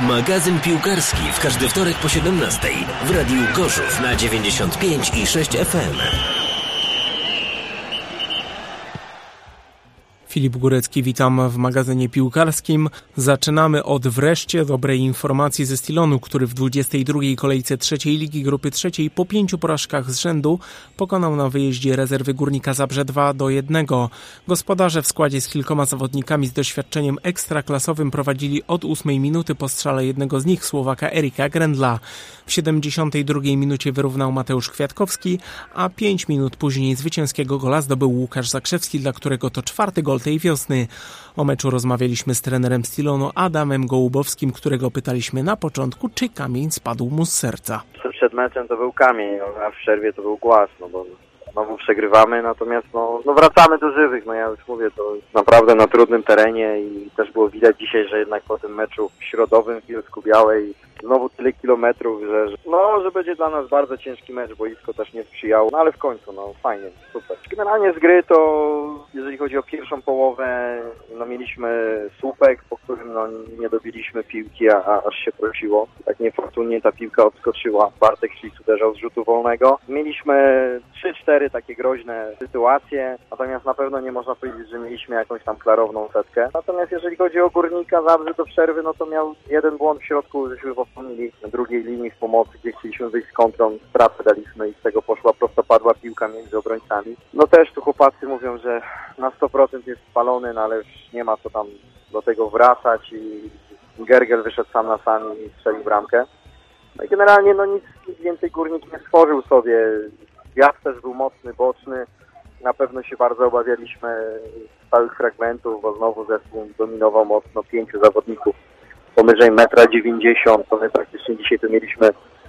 Magazyn piłkarski w każdy wtorek po 17 w Radiu Gorzów na 95,6 FM. Filip Górecki, witam w magazynie piłkarskim. Zaczynamy od wreszcie dobrej informacji ze Stilonu, który w 22. kolejce trzeciej Ligi Grupy Trzeciej po 5 porażkach z rzędu pokonał na wyjeździe rezerwy Górnika Zabrze 2-1. Gospodarze w składzie z kilkoma zawodnikami z doświadczeniem ekstraklasowym prowadzili od 8 minuty po strzale jednego z nich, Słowaka Erika Grendla. W 72. minucie wyrównał Mateusz Kwiatkowski, a 5 minut później zwycięskiego gola zdobył Łukasz Zakrzewski, dla którego to czwarty gol tej wiosny. O meczu rozmawialiśmy z trenerem Stilonu Adamem Gołubowskim, którego pytaliśmy na początku, czy kamień spadł mu z serca. Przed meczem to był kamień, a w przerwie to był głaz, bo znowu przegrywamy, natomiast wracamy do żywych. Ja już mówię, to naprawdę na trudnym terenie i też było widać dzisiaj, że jednak po tym meczu środowym w Bielsku-Białej znowu tyle kilometrów, że będzie dla nas bardzo ciężki mecz, boisko też nie sprzyjało, ale w końcu, fajnie, super. Generalnie z gry to, jeżeli chodzi o pierwszą połowę, mieliśmy słupek, po którym nie dobiliśmy piłki, aż się prosiło. Tak niefortunnie ta piłka odskoczyła, Bartek Ślic uderzał z rzutu wolnego. Mieliśmy 3-4 takie groźne sytuacje, natomiast na pewno nie można powiedzieć, że mieliśmy jakąś tam klarowną setkę. Natomiast jeżeli chodzi o Górnika Zabrze do przerwy, to miał jeden błąd w środku, żeśmy popomnieli na drugiej linii w pomocy, gdzie chcieliśmy wyjść z kontrą, stratę daliśmy i z tego poszła prostopadła piłka między obrońcami. Też tu chłopacy mówią, że na 100% jest spalony, ale już nie ma co tam do tego wracać i Gergel wyszedł sam na sam i strzelił bramkę. I generalnie nic więcej Górnik nie stworzył sobie. Wiatr też był mocny, boczny. Na pewno się bardzo obawialiśmy stałych fragmentów, bo znowu zespół dominował mocno 5 zawodników powyżej 1,90 m. To my praktycznie dzisiaj tu mieliśmy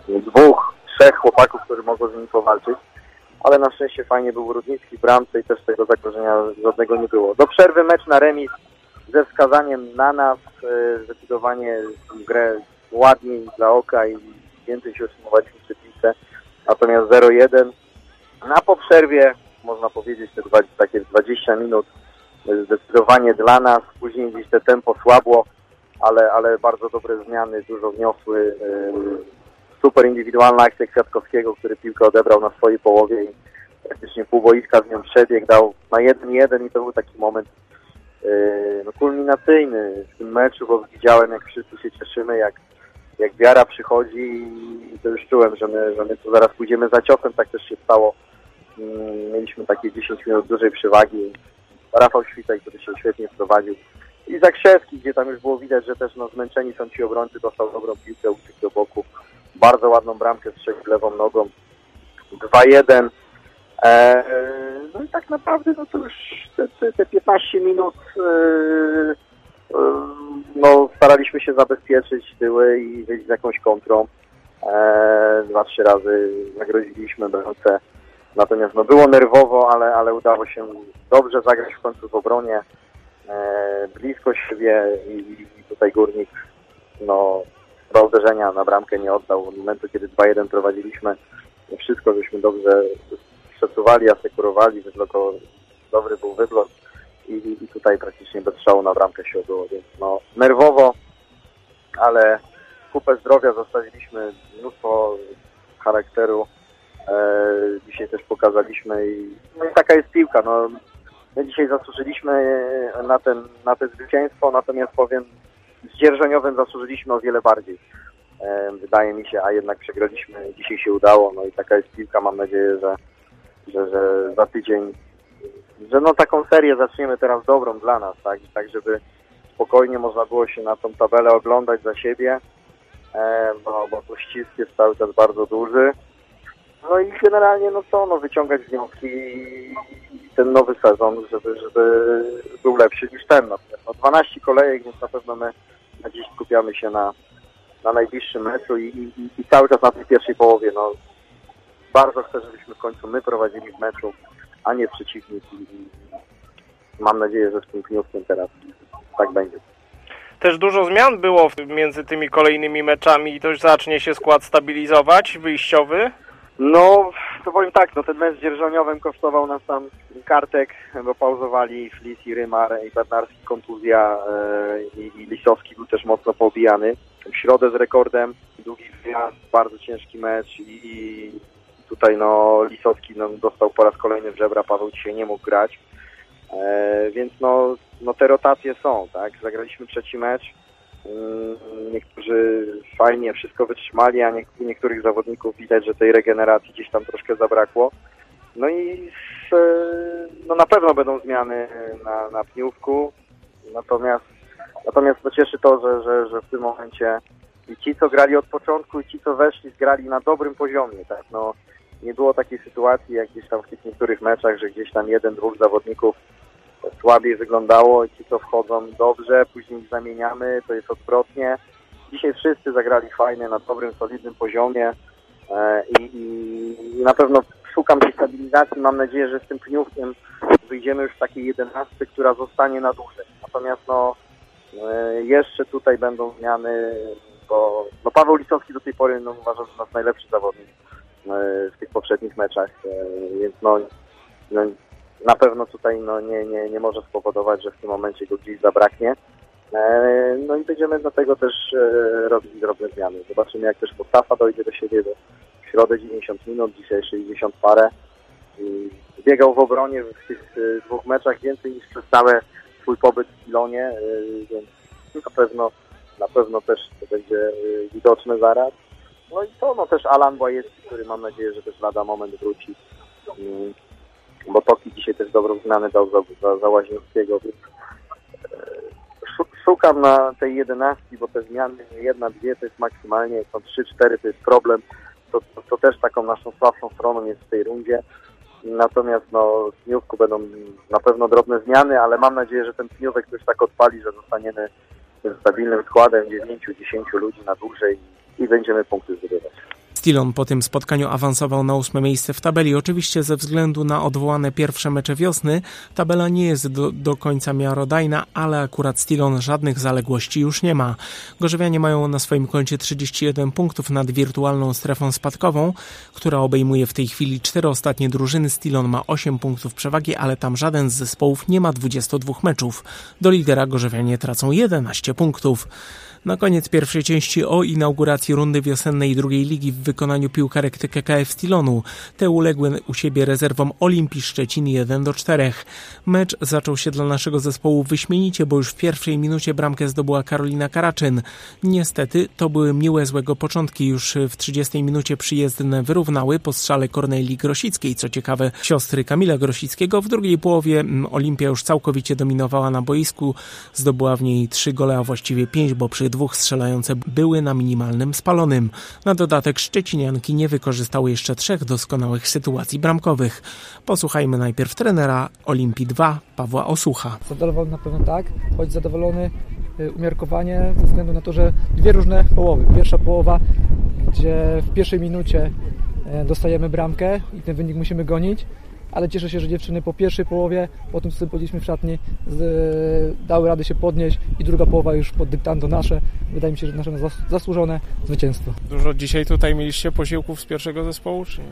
2-3 chłopaków, którzy mogą z nimi powalczyć. Ale na szczęście fajnie był Rudnicki w bramce i też tego zagrożenia żadnego nie było. Do przerwy mecz na remis ze wskazaniem na nas, zdecydowanie grę ładniej dla oka i więcej się utrzymowaliśmy przy piłce. Natomiast 0-1 na po przerwie, można powiedzieć, te takie 20 minut zdecydowanie dla nas. Później gdzieś te tempo słabło, ale bardzo dobre zmiany, dużo wniosły. Super indywidualna akcja Kwiatkowskiego, który piłkę odebrał na swojej połowie i praktycznie pół boiska z nią przebiegł, dał na 1-1 i to był taki moment kulminacyjny w tym meczu, bo widziałem, jak wszyscy się cieszymy, jak wiara przychodzi i to już czułem, że my tu zaraz pójdziemy za ciosem, tak też się stało. Mieliśmy takie 10 minut dużej przewagi. Rafał Świtaj, który się świetnie wprowadził. I Zakrzewski, gdzie tam już było widać, że też zmęczeni są ci obrońcy, dostał dobrą piłkę, uciekł do boku. Bardzo ładną bramkę strzelił lewą nogą. 2-1. I tak naprawdę to już te 15 minut staraliśmy się zabezpieczyć tyły i wyjść z jakąś kontrą. 2-3 razy zagroziliśmy bramce. Natomiast było nerwowo, ale udało się dobrze zagrać w końcu w obronie. Blisko siebie i tutaj Górnik do uderzenia na bramkę nie oddał. Od momentu, kiedy 2-1 prowadziliśmy, wszystko żeśmy dobrze przesuwali, asekurowali, dobry był wygląd i tutaj praktycznie bez strzału na bramkę się odbyło, więc nerwowo, ale kupę zdrowia zostawiliśmy, mnóstwo charakteru, dzisiaj też pokazaliśmy i taka jest piłka. My dzisiaj zasłużyliśmy na te zwycięstwo, natomiast powiem, z Dzierżoniowem zasłużyliśmy o wiele bardziej. Wydaje mi się, a jednak przegraliśmy, dzisiaj się udało, i taka jest piłka, mam nadzieję, że za tydzień, że taką serię zaczniemy teraz dobrą dla nas, tak żeby spokojnie można było się na tą tabelę oglądać za siebie, bo to ścisk jest cały czas bardzo duży. I generalnie wyciągać wnioski i ten nowy sezon, żeby był lepszy niż ten. 12 kolejek, więc na pewno my na dziś skupiamy się na najbliższym meczu i cały czas na tej pierwszej połowie. Bardzo chcę, żebyśmy w końcu my prowadzili w meczu, a nie przeciwnik i mam nadzieję, że z tym wnioskiem teraz tak będzie. Też dużo zmian było między tymi kolejnymi meczami i to już zacznie się skład stabilizować, wyjściowy? To powiem tak, ten mecz z Dzierżoniowem kosztował nas tam kartek, bo pauzowali Flis i Rymar i Bednarski kontuzja i Lisowski był też mocno poobijany. W środę z rekordem, długi wyjazd, bardzo ciężki mecz i tutaj Lisowski dostał po raz kolejny w żebra, Paweł dzisiaj nie mógł grać, więc te rotacje są, tak? Zagraliśmy trzeci mecz, niektórzy fajnie wszystko wytrzymali, a niektórych zawodników widać, że tej regeneracji gdzieś tam troszkę zabrakło. No i na pewno będą zmiany na pniówku, natomiast cieszy to, że w tym momencie i ci, co grali od początku, i ci, co weszli, grali na dobrym poziomie, tak? Nie było takiej sytuacji, jak gdzieś tam w tych niektórych meczach, że gdzieś tam 1-2 zawodników słabiej wyglądało i ci, co wchodzą dobrze, później ich zamieniamy, to jest odwrotnie. Dzisiaj wszyscy zagrali fajnie, na dobrym, solidnym poziomie i na pewno szukam tej stabilizacji. Mam nadzieję, że z tym pniówkiem wyjdziemy już w takiej 11, która zostanie na dłużej. Natomiast jeszcze tutaj będą zmiany, bo Paweł Lisowski do tej pory uważam, że nasz najlepszy zawodnik w tych poprzednich meczach, więc na pewno tutaj nie może spowodować, że w tym momencie go gdzieś zabraknie. I będziemy dlatego też robić drobne zmiany. Zobaczymy, jak też Mustafa dojdzie do siebie, w środę 90 minut, dzisiaj 60 parę. Biegał w obronie w tych dwóch meczach więcej niż przez cały swój pobyt w Pilonie, więc na pewno też to będzie widoczne zaraz. No i to też Alan Błajewski, który mam nadzieję, że też lada moment wróci, bo Toki dzisiaj też dobrą zmianę dał za Łazińskiego, więc szukam na tej 11, bo te zmiany 1-2 to jest maksymalnie, są 3-4 to jest problem, to też taką naszą słabszą stroną jest w tej rundzie. Natomiast w pniówku będą na pewno drobne zmiany, ale mam nadzieję, że ten pniówek już tak odpali, że zostaniemy stabilnym składem 9-10 ludzi na dłużej i będziemy punkty zdobywać. Stillon po tym spotkaniu awansował na 8. miejsce w tabeli. Oczywiście ze względu na odwołane pierwsze mecze wiosny tabela nie jest do końca miarodajna, ale akurat Stillon żadnych zaległości już nie ma. Gorzowianie mają na swoim koncie 31 punktów nad wirtualną strefą spadkową, która obejmuje w tej chwili 4 ostatnie drużyny. Stillon ma 8 punktów przewagi, ale tam żaden z zespołów nie ma 22 meczów. Do lidera Gorzowianie tracą 11 punktów. Na koniec pierwszej części o inauguracji rundy wiosennej drugiej ligi w wykonaniu piłkarek TKKF Stillonu. Te uległy u siebie rezerwom Olimpii Szczecin 1-4. Mecz zaczął się dla naszego zespołu wyśmienicie, bo już w pierwszej minucie bramkę zdobyła Karolina Karaczyn. Niestety to były miłe złego początki. Już w 30 minucie przyjezdne wyrównały po strzale Kornelii Grosickiej. Co ciekawe, siostry Kamila Grosickiego. W drugiej połowie Olimpia już całkowicie dominowała na boisku. Zdobyła w niej 3 gole, a właściwie 5, bo przy 2 strzelające były na minimalnym spalonym. Na dodatek szczecinianki nie wykorzystały jeszcze 3 doskonałych sytuacji bramkowych. Posłuchajmy najpierw trenera Olimpii 2, Pawła Osucha. Zadowolony na pewno tak, choć zadowolony umiarkowanie ze względu na to, że 2 różne połowy. Pierwsza połowa, gdzie w pierwszej minucie dostajemy bramkę i ten wynik musimy gonić, ale cieszę się, że dziewczyny po pierwszej połowie, po tym co sobie powiedzieliśmy w szatni, dały radę się podnieść i druga połowa już pod dyktando nasze. Wydaje mi się, że nasze zasłużone zwycięstwo. Dużo dzisiaj tutaj mieliście posiłków z pierwszego zespołu, czy nie?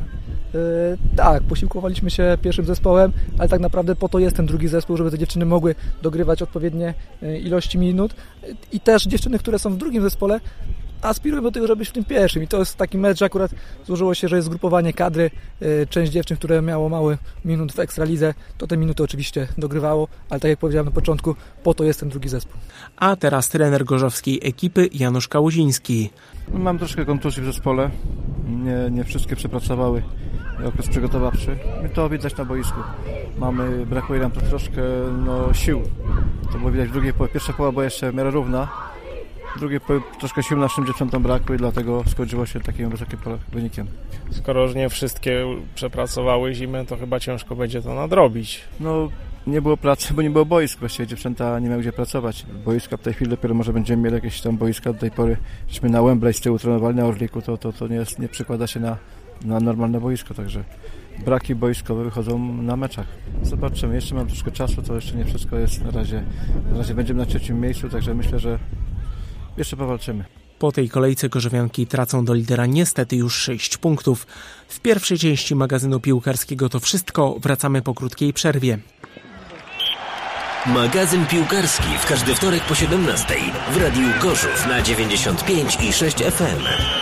Tak, posiłkowaliśmy się pierwszym zespołem, ale tak naprawdę po to jest ten drugi zespół, żeby te dziewczyny mogły dogrywać odpowiednie ilości minut i też dziewczyny, które są w drugim zespole, aspiruję do tego, żeby być w tym pierwszym. I to jest taki mecz, że akurat złożyło się, że jest zgrupowanie kadry. Część dziewczyn, które miało mało minut w Ekstralidze, to te minuty oczywiście dogrywało, ale tak jak powiedziałem na początku, po to jest ten drugi zespół. A teraz trener gorzowskiej ekipy Janusz Kałuziński. Mam troszkę kontuzji w zespole. Nie wszystkie przepracowały okres przygotowawczy. I to widać na boisku. Brakuje nam troszkę sił. To było widać w drugiej połowie. Pierwsza połowa była jeszcze w miarę równa. Drugie troszkę sił naszym dziewczętom brakło i dlatego skończyło się takim wysokim wynikiem. Skoro już nie wszystkie przepracowały zimę, to chyba ciężko będzie to nadrobić. Nie było pracy, bo nie było boisk. Właściwie dziewczęta nie miały gdzie pracować. Boiska w tej chwili dopiero może będziemy mieli jakieś tam boiska. Do tej pory żeśmy na Wembley z tyłu trenowali na Orliku, to nie przekłada się na normalne boisko, także braki boiskowe wychodzą na meczach. Zobaczymy, jeszcze mam troszkę czasu, to jeszcze nie wszystko jest na razie będziemy na 3. miejscu, także myślę, że jeszcze powalczymy. Po tej kolejce gorzowianki tracą do lidera niestety już 6 punktów. W pierwszej części magazynu piłkarskiego to wszystko. Wracamy po krótkiej przerwie. Magazyn piłkarski w każdy wtorek po 17 w Radiu Gorzów na 95,6 FM.